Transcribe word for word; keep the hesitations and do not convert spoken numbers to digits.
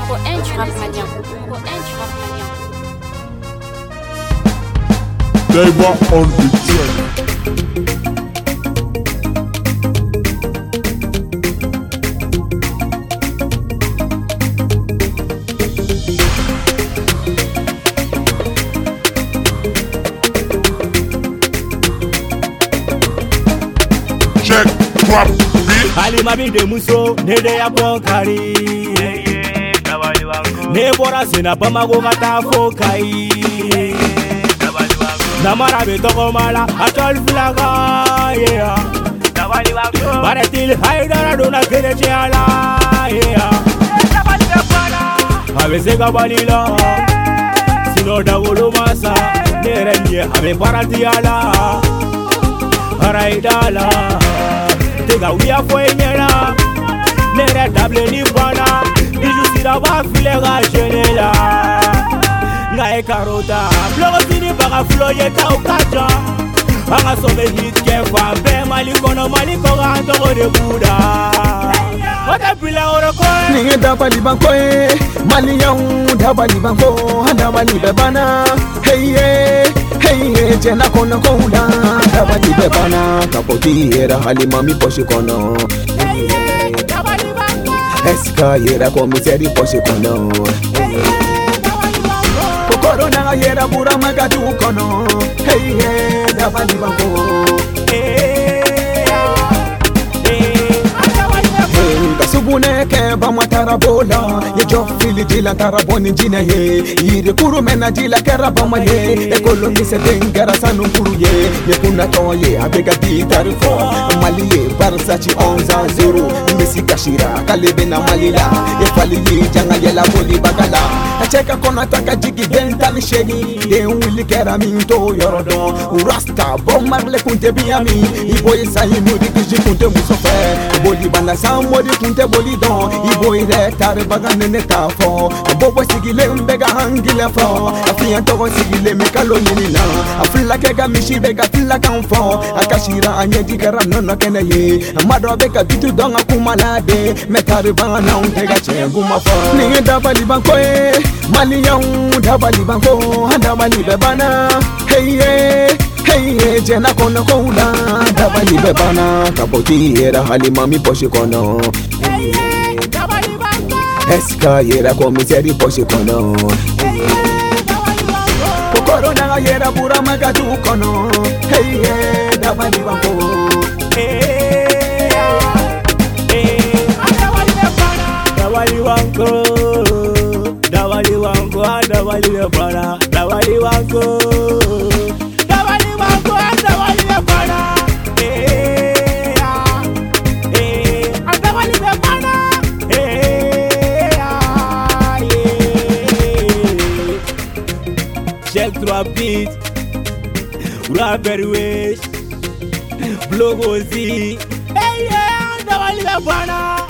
Pour un du rap malien. Pour un du rap malien. Diver on the track. Check, drop, beat. Halima bi de muso ne de ya bonkari ne bora sina Bamako ka taa fo Kayi namara be togo mala atol flaga yeah Baratil haidara dona kene chala yeah Ave se gabalila sino dagolo masa nere nie ave baratiala Araidala Tega uya fwe nyela Nere table ni bwana Biju sida wa file ga jenela Nga e karota Blogo sini baka flo yeta ukaja Anga sobe hit kefa Be mali kono mali koga antoko de buda Ote pila oro koe Ninge daba liban koe Mali yaung daba liban ko Daba libe bana Hey yeah Hey yeah Jena kono koula Daba libe bana Kapoti era Halima mi poshi kono Hey yeah Daba liban ko Eska yera komiseri poshi kono Kokoro na yera bura magadu kono Hey yeah Daba liban ko Kasubune ke ba matara bola ye jo fili dila taraboni jina ye yiri kuru mena dila karaba maye e kolongi se dengara sanu kuru ye ye kuna to ye abega di tarifo mali ye barsachi onze zero mesi kashira kalebe na malila ye fali ye janga ye la boli bagala acheka kona taka jigi dental shegi de wili kera minto yorodo rasta bom marle kunte biami iboye sayi mudi kiji kunte musofe boli bana samodi kunte boli don iboye re tare bagane ne tafo bobo sigile mbega hangile fo afiya togo sigile me kalo nina afilla kega mishi bega filla kanfo akashira anye digara nono kene ye amado bega bitu donga kumalade me tare bana untega chenguma fo ni dabali bankoe mali yaung dabali banko dabali bebana hey yeah Hey yeah jena kono koula dabali bebana kapoti era Halima mi poshi kono Hey yeah Dabali banko Eska yera komiseri poshi kono Kokoro na yera bura magadu kono Hey yeah dabali banko Hey Hey Dabali banko Dabali banko Dabali bebana Dabali banko Check trois beats, rapper wish, blogozi, hey yeah, Dabali bebana.